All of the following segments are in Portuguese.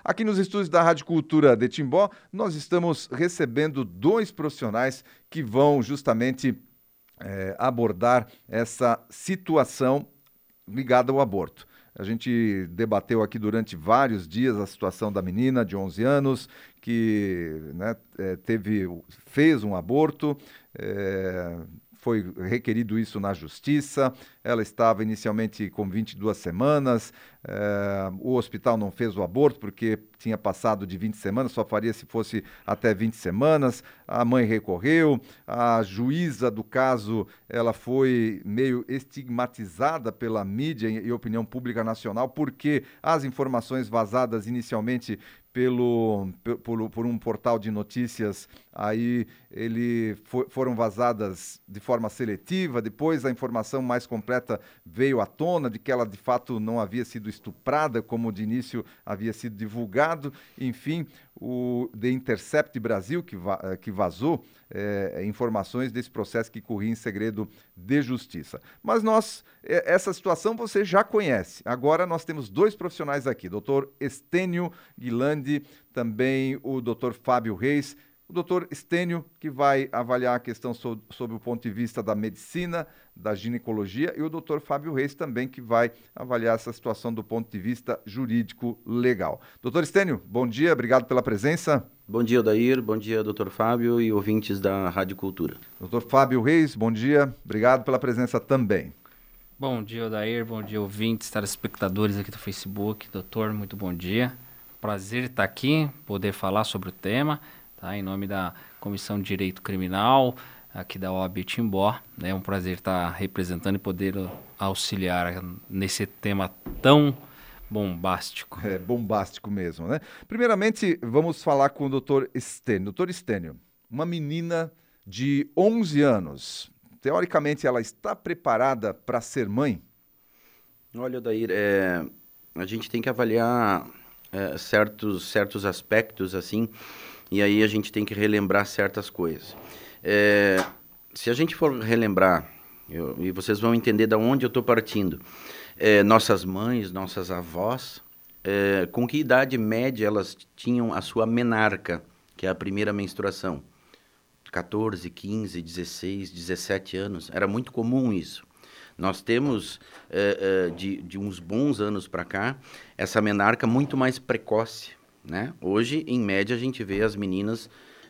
Aqui nos estúdios da Rádio Cultura de Timbó, nós estamos recebendo dois profissionais que vão justamente abordar essa situação ligada ao aborto. A gente debateu aqui durante vários dias a situação da menina de 11 anos que fez um aborto, foi requerido isso na justiça, ela estava inicialmente com 22 semanas, o hospital não fez o aborto porque tinha passado de 20 semanas, só faria se fosse até 20 semanas, a mãe recorreu, a juíza do caso, ela foi meio estigmatizada pela mídia e opinião pública nacional, porque as informações vazadas inicialmente por um portal de notícias, aí foram vazadas de forma seletiva, depois a informação mais completa veio à tona de que ela de fato não havia sido estuprada, como de início havia sido divulgado, enfim, o The Intercept Brasil, que vazou informações desse processo que corria em segredo de justiça. Mas essa situação você já conhece. Agora nós temos dois profissionais aqui, Dr. Estênio Guilandi, também o Dr. Fábio Reis. O doutor Estênio, que vai avaliar a questão sob o ponto de vista da medicina, da ginecologia, e o doutor Fábio Reis também, que vai avaliar essa situação do ponto de vista jurídico legal. Doutor Estênio, bom dia, obrigado pela presença. Bom dia, Odair, bom dia, doutor Fábio e ouvintes da Rádio Cultura. Doutor Fábio Reis, bom dia, obrigado pela presença também. Bom dia, Odair, bom dia, ouvintes, telespectadores aqui do Facebook. Doutor, muito bom dia. Prazer estar aqui, poder falar sobre o tema. Em nome da Comissão de Direito Criminal, aqui da OAB Timbó, é um prazer estar representando e poder auxiliar nesse tema tão bombástico. É bombástico mesmo, né? Primeiramente, vamos falar com o doutor Estênio. Doutor Estênio, uma menina de 11 anos, teoricamente ela está preparada para ser mãe? Olha, Odair, a gente tem que avaliar certos aspectos, assim, e aí a gente tem que relembrar certas coisas. Se a gente for relembrar, e vocês vão entender de onde eu estou partindo, nossas mães, nossas avós, com que idade média elas tinham a sua menarca, que é a primeira menstruação? 14, 15, 16, 17 anos. Era muito comum isso. Nós temos, de uns bons anos para cá, essa menarca muito mais precoce, né? Hoje, em média, a gente vê as meninas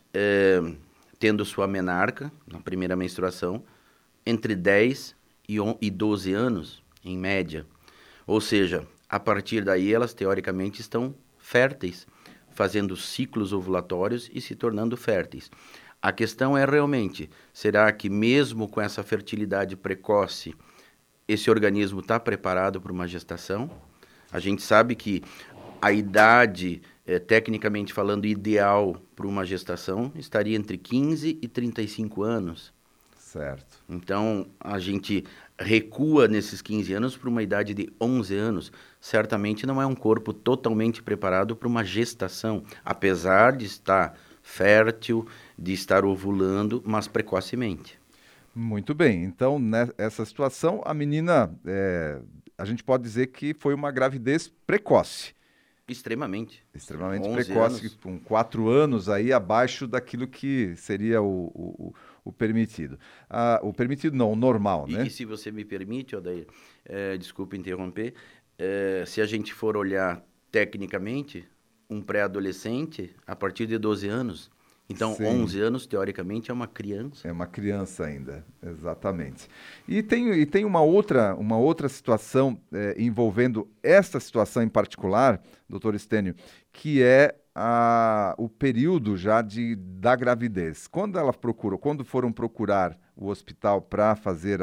tendo sua menarca, na primeira menstruação, entre 10 e 12 anos, em média. Ou seja, a partir daí, elas teoricamente estão férteis, fazendo ciclos ovulatórios e se tornando férteis. A questão é realmente, será que mesmo com essa fertilidade precoce, esse organismo está preparado para uma gestação? A gente sabe que a idade, tecnicamente falando, ideal para uma gestação estaria entre 15 e 35 anos. Certo. Então, a gente recua nesses 15 anos para uma idade de 11 anos. Certamente não é um corpo totalmente preparado para uma gestação, apesar de estar fértil, de estar ovulando, mas precocemente. Muito bem. Então, nessa situação, a menina, a gente pode dizer que foi uma gravidez precoce. Extremamente. Extremamente precoce, com 4 anos aí abaixo daquilo que seria o permitido. O permitido não, o normal, né? E se você me permite, Odair, desculpe interromper, se a gente for olhar tecnicamente, um pré-adolescente a partir de 12 anos, então sim, 11 anos, teoricamente, é uma criança. É uma criança ainda, exatamente. E tem uma outra situação envolvendo esta situação em particular, doutor Estênio, que é o período já da gravidez. Quando foram procurar o hospital para fazer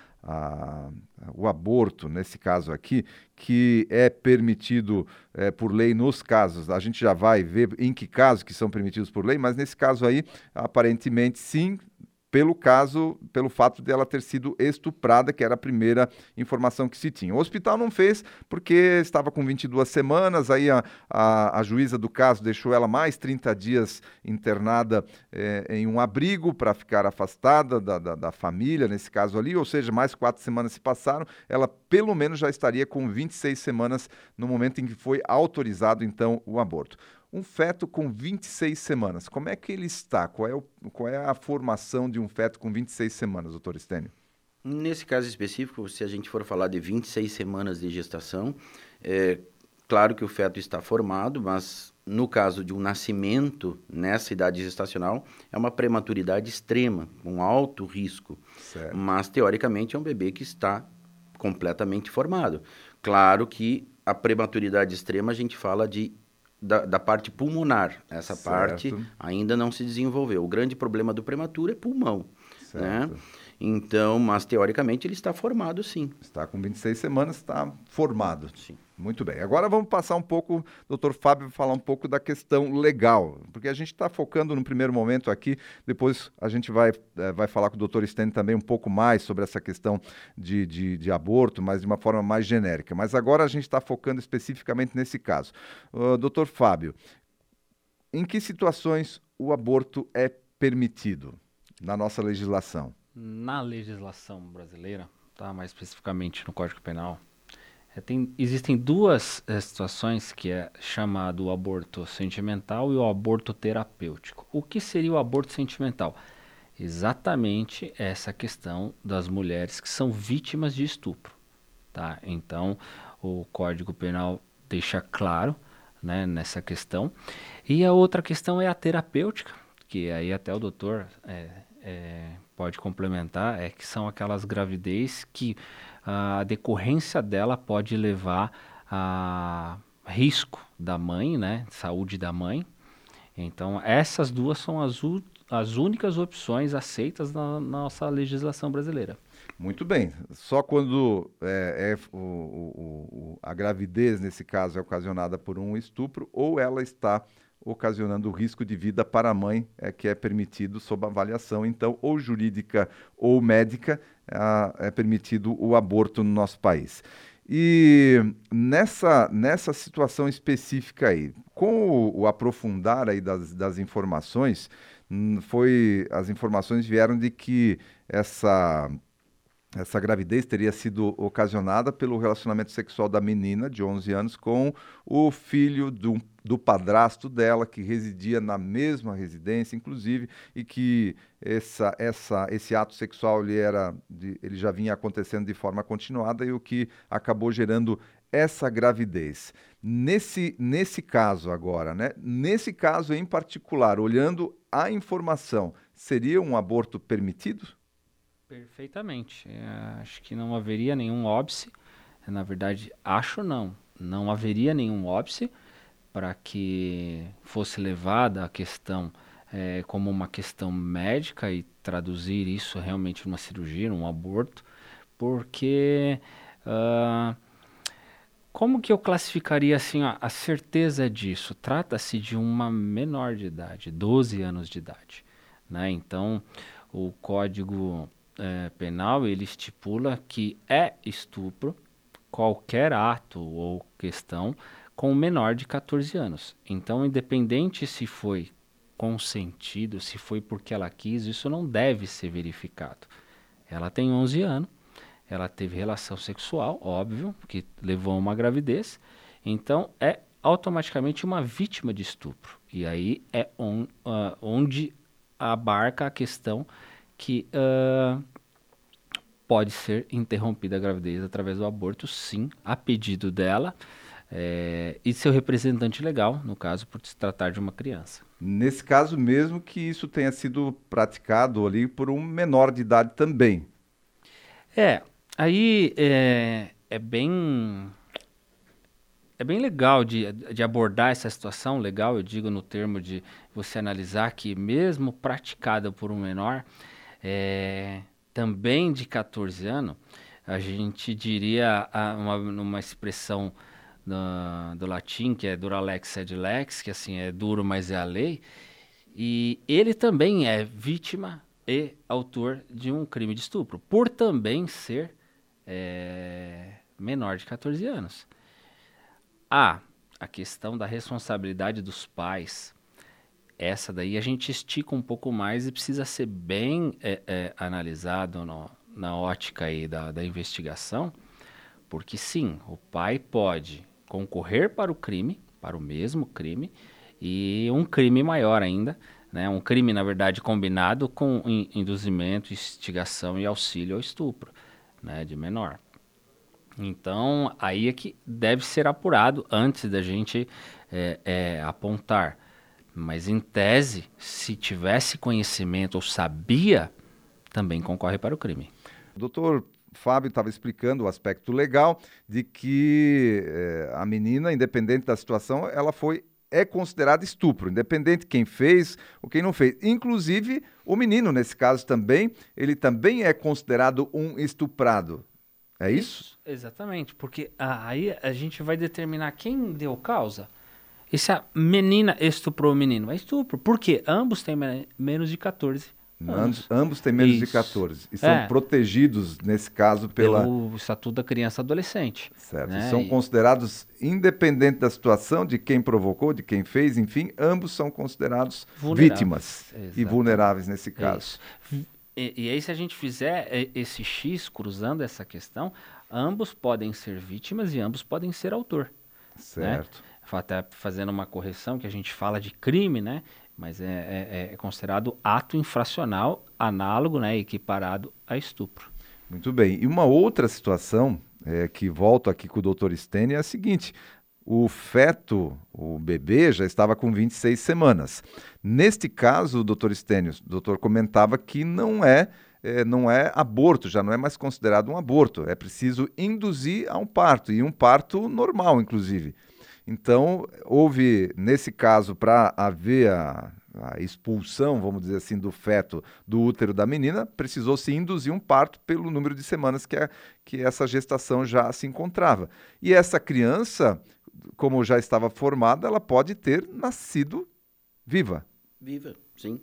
o aborto, nesse caso aqui, que é permitido por lei nos casos, a gente já vai ver em que casos que são permitidos por lei, mas nesse caso aí, aparentemente sim, pelo fato dela ter sido estuprada, que era a primeira informação que se tinha. O hospital não fez porque estava com 22 semanas, aí a juíza do caso deixou ela mais 30 dias internada em um abrigo para ficar afastada da família, nesse caso ali, ou seja, mais 4 semanas se passaram, ela pelo menos já estaria com 26 semanas no momento em que foi autorizado, então, o aborto. Um feto com 26 semanas, como é que ele está? Qual é a formação de um feto com 26 semanas, doutor Stênio? Nesse caso específico, se a gente for falar de 26 semanas de gestação, é claro que o feto está formado, mas no caso de um nascimento nessa idade gestacional, é uma prematuridade extrema, com alto risco. Certo. Mas, teoricamente, é um bebê que está completamente formado. Claro que a prematuridade extrema a gente fala da parte pulmonar. Essa certo. parte ainda não se desenvolveu. O grande problema do prematuro é pulmão, né? Então, mas teoricamente ele está formado, sim. Está com 26 semanas, está formado. Sim. Muito bem. Agora vamos passar um pouco, doutor Fábio, falar um pouco da questão legal, porque a gente está focando no primeiro momento aqui, depois a gente vai falar com o doutor Stênio também um pouco mais sobre essa questão de aborto, mas de uma forma mais genérica. Mas agora a gente está focando especificamente nesse caso. Doutor Fábio, em que situações o aborto é permitido na nossa legislação? Na legislação brasileira, tá? Mais especificamente no Código Penal, existem duas situações que é chamado o aborto sentimental e o aborto terapêutico. O que seria o aborto sentimental? Exatamente essa questão das mulheres que são vítimas de estupro, tá? Então, o Código Penal deixa claro, né, nessa questão. E a outra questão é a terapêutica, que aí até o doutor pode complementar, que são aquelas gravidez que a decorrência dela pode levar a risco da mãe, né, saúde da mãe. Então, essas duas são as únicas opções aceitas na nossa legislação brasileira. Muito bem. Só quando a gravidez, nesse caso, é ocasionada por um estupro ou ela está ocasionando risco de vida para a mãe, que é permitido sob avaliação, então, ou jurídica ou médica, é permitido o aborto no nosso país. E nessa situação específica aí, com o aprofundar aí das informações, as informações vieram de que essa gravidez teria sido ocasionada pelo relacionamento sexual da menina de 11 anos com o filho do padrasto dela, que residia na mesma residência, inclusive, e que esse ato sexual ele já vinha acontecendo de forma continuada e o que acabou gerando essa gravidez. Nesse caso agora, né? Nesse caso em particular, olhando a informação, seria um aborto permitido? Perfeitamente. Acho que não haveria nenhum óbice. Na verdade, não haveria nenhum óbice para que fosse levada a questão como uma questão médica e traduzir isso realmente numa cirurgia, num aborto, porque como que eu classificaria assim a certeza disso? Trata-se de uma menor de idade, 12 anos de idade, né? Então, o Código Penal, ele estipula que é estupro qualquer ato ou questão com menor de 14 anos. Então, independente se foi consentido, se foi porque ela quis, isso não deve ser verificado. Ela tem 11 anos, ela teve relação sexual, óbvio, que levou a uma gravidez, então é automaticamente uma vítima de estupro. E aí é onde abarca a questão que pode ser interrompida a gravidez através do aborto, sim, a pedido dela e seu representante legal, no caso, por se tratar de uma criança. Nesse caso mesmo que isso tenha sido praticado ali por um menor de idade também. Aí é bem legal de abordar essa situação, legal, eu digo no termo de você analisar que mesmo praticada por um menor, também de 14 anos, a gente diria numa expressão do latim, que é dura lex sed lex, que assim é duro, mas é a lei, e ele também é vítima e autor de um crime de estupro, por também ser menor de 14 anos. A questão da responsabilidade dos pais, essa daí a gente estica um pouco mais e precisa ser bem analisado na ótica aí da investigação, porque sim, o pai pode concorrer para o crime, para o mesmo crime, e um crime maior ainda, né? Um crime, na verdade, combinado com induzimento, instigação e auxílio ao estupro, né, de menor. Então, aí é que deve ser apurado antes da gente apontar. Mas, em tese, se tivesse conhecimento ou sabia, também concorre para o crime. O doutor Fábio estava explicando o aspecto legal de que a menina, independente da situação, ela é considerada estupro, independente quem fez ou quem não fez. Inclusive, o menino, nesse caso também, ele também é considerado um estuprado. É isso? Exatamente, porque aí a gente vai determinar quem deu causa. E se a menina estuprou o menino? É estupro. Por quê? Ambos têm menos de 14 anos. Ambos têm menos de 14. E são protegidos, nesse caso, pelo Estatuto da Criança e Adolescente. Certo. Né? São considerados, independente da situação, de quem provocou, de quem fez, enfim, ambos são considerados vítimas. Exatamente. E vulneráveis nesse caso. E aí, se a gente fizer esse X, cruzando essa questão, ambos podem ser vítimas e ambos podem ser autor. Certo. Né? Até fazendo uma correção, que a gente fala de crime, né? Mas é considerado ato infracional análogo, né? Equiparado a estupro. Muito bem. E uma outra situação que volto aqui com o doutor Stênio é a seguinte: o feto, o bebê, já estava com 26 semanas. Neste caso, o doutor Stênio, o doutor comentava que não é aborto, já não é mais considerado um aborto. É preciso induzir a um parto, e um parto normal, inclusive. Então, houve, nesse caso, para haver a expulsão, vamos dizer assim, do feto do útero da menina, precisou-se induzir um parto pelo número de semanas que essa gestação já se encontrava. E essa criança, como já estava formada, ela pode ter nascido viva. Viva, sim.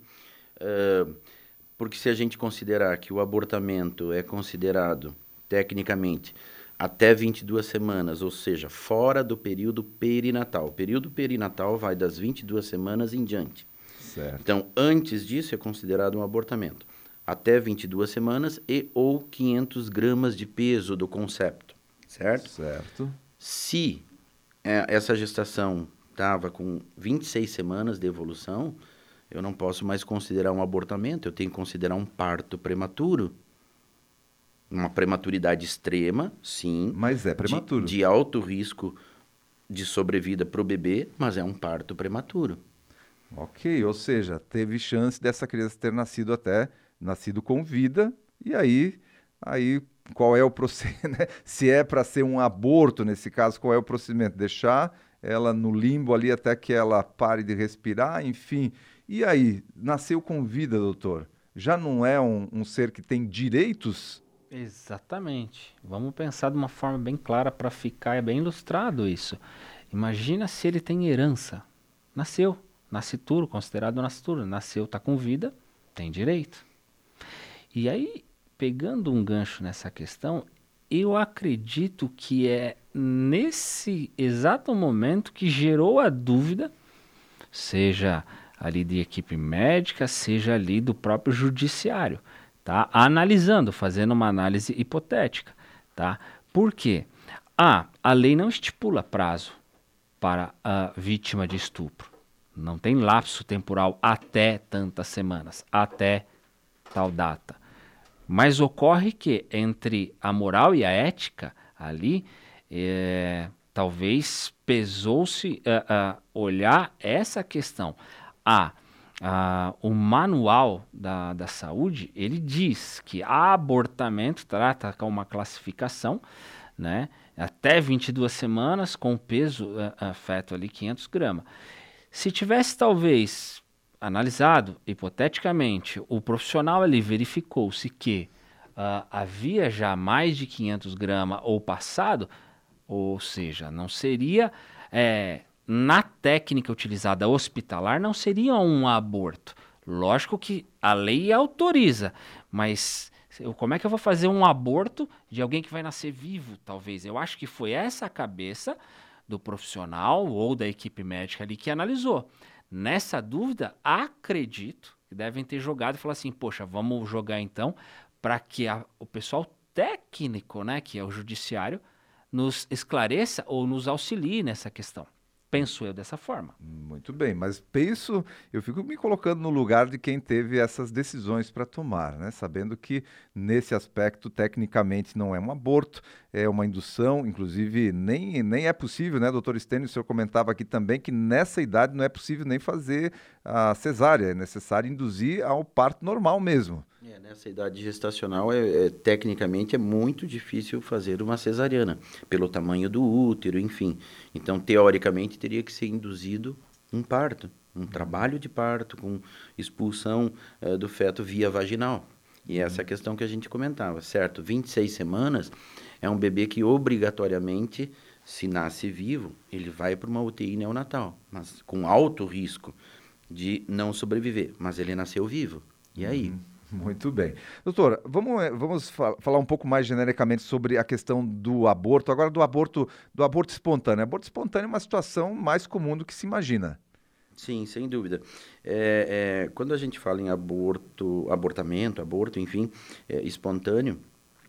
Porque se a gente considerar que o abortamento é considerado, tecnicamente, até 22 semanas, ou seja, fora do período perinatal. O período perinatal vai das 22 semanas em diante. Certo. Então, antes disso é considerado um abortamento. Até 22 semanas ou 500 gramas de peso do concepto, certo? Certo. Se essa gestação estava com 26 semanas de evolução, eu não posso mais considerar um abortamento, eu tenho que considerar um parto prematuro. Uma prematuridade extrema, sim. Mas é prematuro. De alto risco de sobrevida para o bebê, mas é um parto prematuro. Ok, ou seja, teve chance dessa criança ter nascido com vida, e aí qual é o procedimento? Né? Se é para ser um aborto, nesse caso, qual é o procedimento? Deixar ela no limbo ali até que ela pare de respirar, enfim. E aí, nasceu com vida, doutor? Já não é um ser que tem direitos? Exatamente. Vamos pensar de uma forma bem clara para ficar bem ilustrado isso. Imagina se ele tem herança. Nasceu, nascituro, considerado nascituro. Nasceu, está com vida, tem direito. E aí, pegando um gancho nessa questão, eu acredito que é nesse exato momento que gerou a dúvida, seja ali de equipe médica, seja ali do próprio judiciário. Tá? Analisando, fazendo uma análise hipotética. Tá? Por quê? A lei não estipula prazo para a vítima de estupro. Não tem lapso temporal até tantas semanas, até tal data. Mas ocorre que entre a moral e a ética ali, talvez pesou-se olhar essa questão. O manual da saúde, ele diz que abortamento trata com uma classificação, né, até 22 semanas, com peso feto ali 500 gramas. Se tivesse talvez analisado, hipoteticamente, o profissional ali verificou-se que havia já mais de 500 gramas ou passado, ou seja, não seria... na técnica utilizada hospitalar, não seria um aborto. Lógico que a lei autoriza, mas como é que eu vou fazer um aborto de alguém que vai nascer vivo, talvez? Eu acho que foi essa a cabeça do profissional ou da equipe médica ali que analisou. Nessa dúvida, acredito que devem ter jogado e falar assim, poxa, vamos jogar então para que o pessoal técnico, né, que é o judiciário, nos esclareça ou nos auxilie nessa questão. Penso eu dessa forma. Muito bem, mas eu fico me colocando no lugar de quem teve essas decisões para tomar, né? Sabendo que nesse aspecto, tecnicamente, não é um aborto, é uma indução, inclusive nem é possível, né, doutor Stênio, o senhor comentava aqui também que nessa idade não é possível nem fazer a cesárea, é necessário induzir ao parto normal mesmo. Nessa idade gestacional, tecnicamente, é muito difícil fazer uma cesariana, pelo tamanho do útero, enfim. Então, teoricamente, teria que ser induzido um parto, um trabalho de parto com expulsão do feto via vaginal. E essa é a questão que a gente comentava, certo? 26 semanas é um bebê que, obrigatoriamente, se nasce vivo, ele vai para uma UTI neonatal, mas com alto risco de não sobreviver. Mas ele nasceu vivo. E aí? Muito bem. Doutora, vamos falar um pouco mais genericamente sobre a questão do aborto, agora do aborto espontâneo. Aborto espontâneo é uma situação mais comum do que se imagina. Sim, sem dúvida. Quando a gente fala em abortamento, enfim, espontâneo,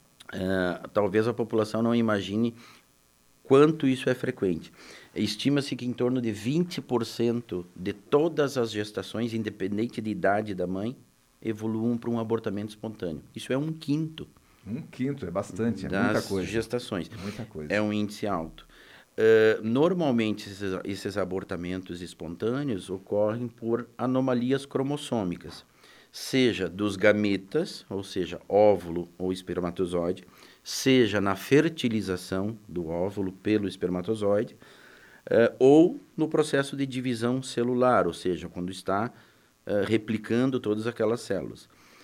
talvez a população não imagine quanto isso é frequente. Estima-se que em torno de 20% de todas as gestações, independente de idade da mãe, evoluam para um abortamento espontâneo. Isso é 1/5. 1/5, é bastante, das muita coisa. Gestações. Muita coisa. É um índice alto. Normalmente, esses abortamentos espontâneos ocorrem por anomalias cromossômicas, seja dos gametas, ou seja, óvulo ou espermatozoide, seja na fertilização do óvulo pelo espermatozoide, ou no processo de divisão celular, ou seja, quando está replicando todas aquelas células.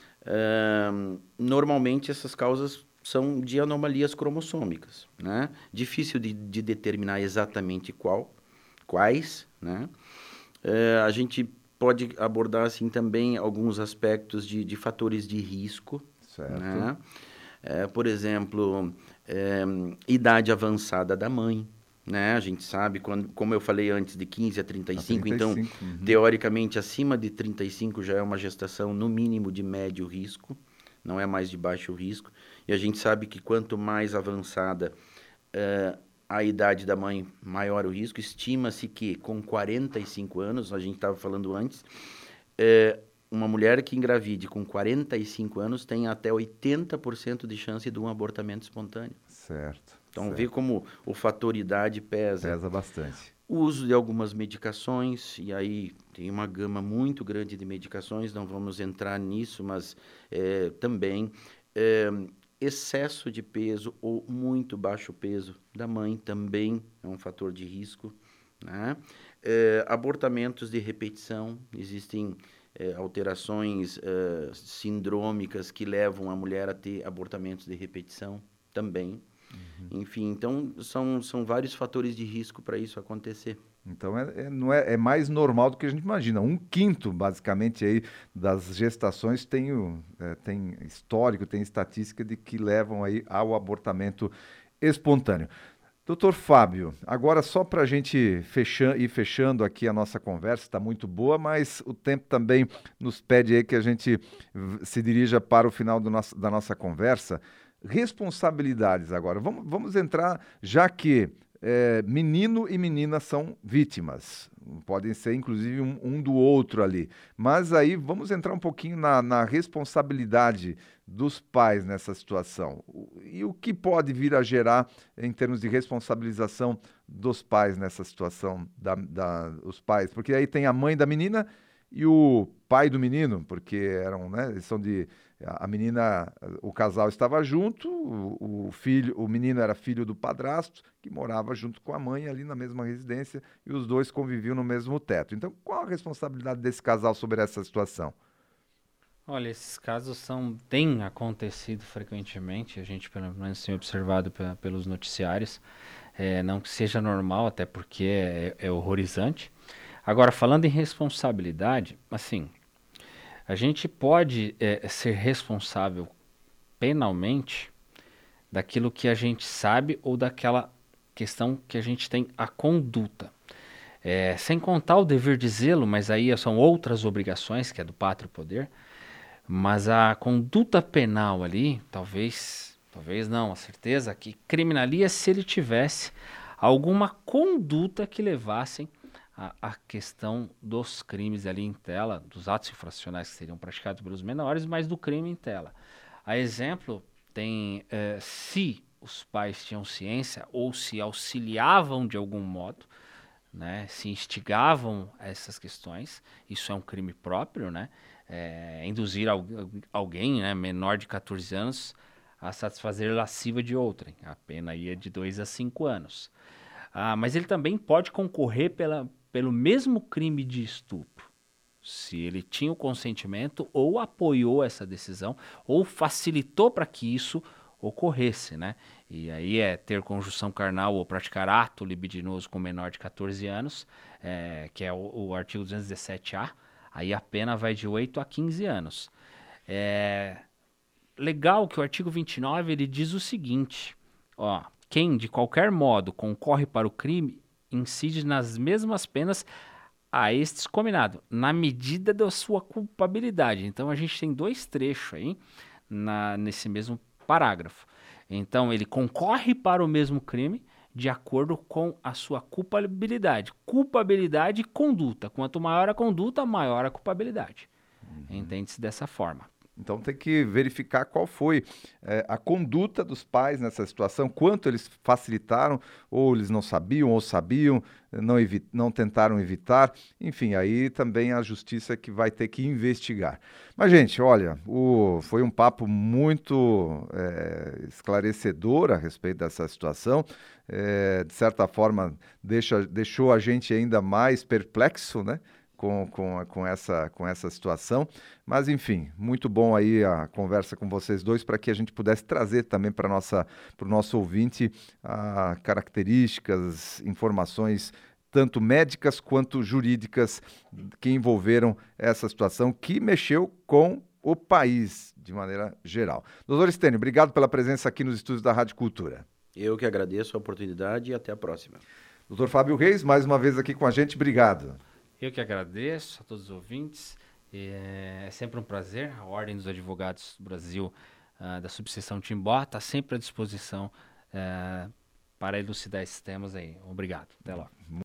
Normalmente, essas causas são de anomalias cromossômicas, né? Difícil de determinar exatamente quais, né? A gente pode abordar assim também alguns aspectos de fatores de risco, certo, né? Por exemplo, idade avançada da mãe, né? A gente sabe, como eu falei antes, de 15 a 35, então, teoricamente, acima de 35 já é uma gestação, no mínimo, de médio risco, não é mais de baixo risco. E a gente sabe que quanto mais avançada a idade da mãe, maior o risco. Estima-se que com 45 anos, a gente estava falando antes, uma mulher que engravide com 45 anos tem até 80% de chance de um abortamento espontâneo. Certo. Então, vê como o fator idade pesa. Pesa bastante. O uso de algumas medicações, e aí tem uma gama muito grande de medicações, não vamos entrar nisso, mas também excesso de peso ou muito baixo peso da mãe também é um fator de risco, né? Abortamentos de repetição, existem alterações sindrômicas que levam a mulher a ter abortamentos de repetição também. Enfim, então são vários fatores de risco para isso acontecer. Então é mais normal do que a gente imagina. 1/5, basicamente, aí, das gestações tem histórico, tem estatística de que levam aí ao abortamento espontâneo. Doutor Fábio, agora só para a gente ir fechando aqui a nossa conversa, está muito boa, mas o tempo também nos pede aí que a gente se dirija para o final da nossa conversa. Responsabilidades agora. Vamos entrar, já que menino e menina são vítimas. Podem ser, inclusive, um do outro ali. Mas aí vamos entrar um pouquinho na responsabilidade dos pais nessa situação. E o que pode vir a gerar em termos de responsabilização dos pais nessa situação, os pais? Porque aí tem a mãe da menina e o pai do menino, porque eles são a menina, o casal estava junto, o menino era filho do padrasto, que morava junto com a mãe ali na mesma residência, e os dois conviviam no mesmo teto. Então, qual a responsabilidade desse casal sobre essa situação? Olha, esses casos têm acontecido frequentemente, a gente pelo menos tem observado pelos noticiários, não que seja normal, até porque é horrorizante. Agora, falando em responsabilidade, assim, A gente pode ser responsável penalmente daquilo que a gente sabe ou daquela questão que a gente tem a conduta. Sem contar o dever de zelo, mas aí são outras obrigações, que é do pátrio poder, mas a conduta penal ali, talvez não, a certeza que criminalia se ele tivesse alguma conduta que levassem a questão dos crimes ali em tela, dos atos infracionais que seriam praticados pelos menores, mas do crime em tela. A exemplo, tem se os pais tinham ciência ou se auxiliavam de algum modo, né, se instigavam a essas questões, isso é um crime próprio, né, induzir alguém, né, menor de 14 anos a satisfazer lasciva de outrem. A pena aí é de 2 a 5 anos. Mas ele também pode concorrer pelo mesmo crime de estupro, se ele tinha o consentimento ou apoiou essa decisão ou facilitou para que isso ocorresse, né? E aí ter conjunção carnal ou praticar ato libidinoso com menor de 14 anos, que é o artigo 217-A, aí a pena vai de 8 a 15 anos. Legal que o artigo 29 ele diz o seguinte, ó, quem de qualquer modo concorre para o crime incide nas mesmas penas a estes combinado, na medida da sua culpabilidade. Então a gente tem 2 trechos aí nesse mesmo parágrafo. Então ele concorre para o mesmo crime de acordo com a sua culpabilidade. Culpabilidade e conduta. Quanto maior a conduta, maior a culpabilidade. Entende-se dessa forma. Então tem que verificar qual foi a conduta dos pais nessa situação, quanto eles facilitaram, ou eles não sabiam, ou sabiam, não tentaram evitar. Enfim, aí também a justiça que vai ter que investigar. Mas, gente, olha, foi um papo muito esclarecedor a respeito dessa situação. De certa forma, deixou a gente ainda mais perplexo, né? Com essa situação, mas enfim, muito bom aí a conversa com vocês dois para que a gente pudesse trazer também para o nosso ouvinte características, informações tanto médicas quanto jurídicas que envolveram essa situação que mexeu com o país de maneira geral. Doutor Stênio, obrigado pela presença aqui nos estúdios da Rádio Cultura. Eu que agradeço a oportunidade e até a próxima. Doutor Fábio Reis, mais uma vez aqui com a gente, obrigado. Eu que agradeço a todos os ouvintes. É sempre um prazer. A Ordem dos Advogados do Brasil, da subseção Timbó, está sempre à disposição para elucidar esses temas aí. Obrigado. Até logo.